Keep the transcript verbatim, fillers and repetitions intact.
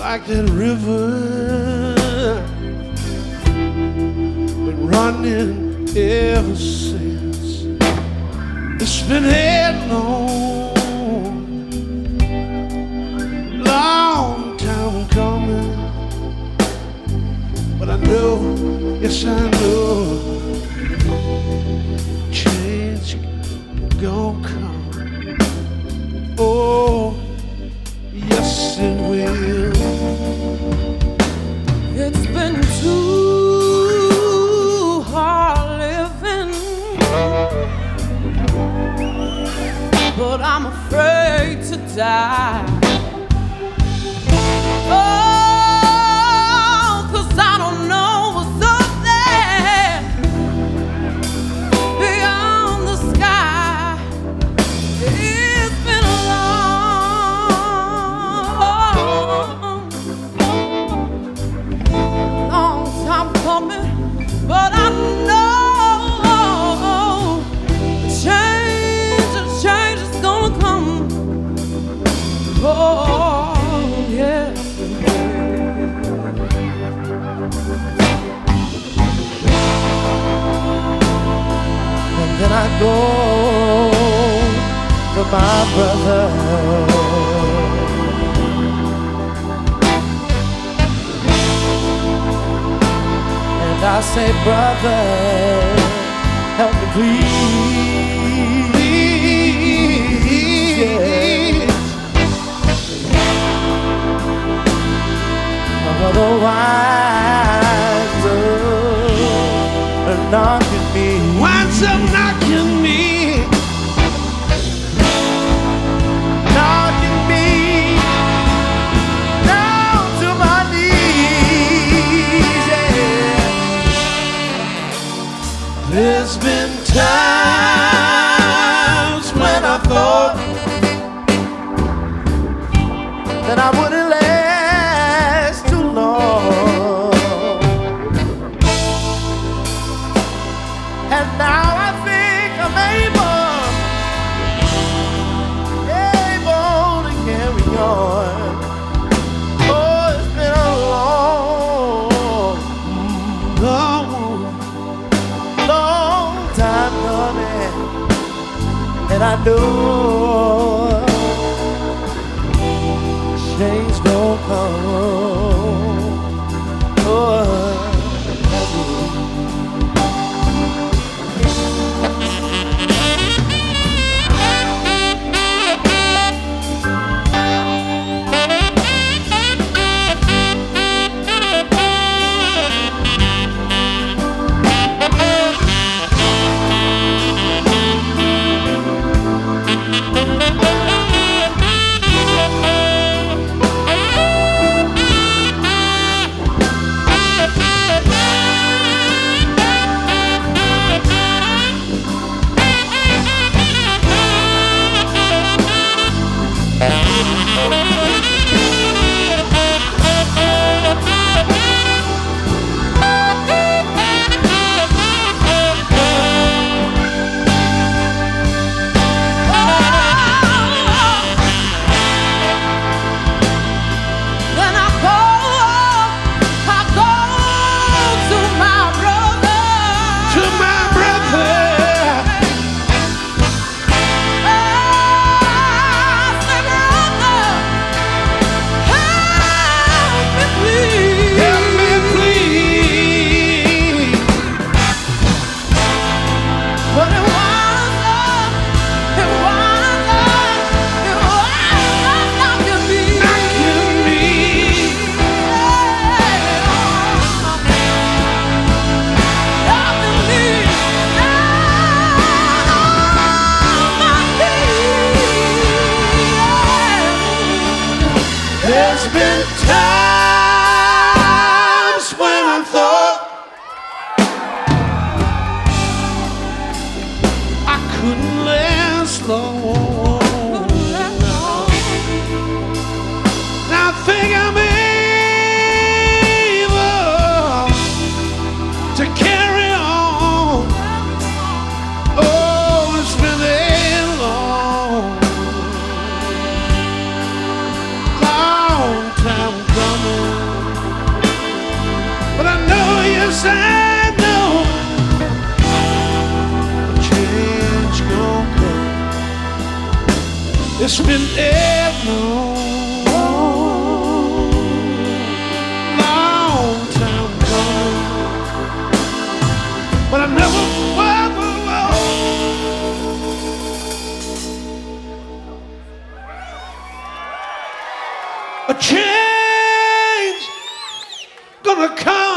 like that river been running ever since. It's been headlong, long time coming, but I know, yes I know, change gon' come. Oh, yes it will. It's been too hard living, but I'm afraid to die. Oh, 'cause I don't know what's up there beyond the sky. It's been a long, long time coming, but I know change, change is gonna come. Oh, yes. And then I go to my brother, and I say, brother, help me please, yeah. My brother winds up knocking me, Winds up knocking me, knocking me down to my knees, yeah. there's been times when I thought That I wouldn't last too long, and now I think I'm able, able to carry on. Oh, it's been a long, long, long time coming, and I know change gon' come. Oh, there's been times when I thought I couldn't last long. Now I think I'm able to carry on. Oh, it's been a long, long time coming. It's been a long, long time coming, but I never, whoa, whoa, whoa. A change gonna come.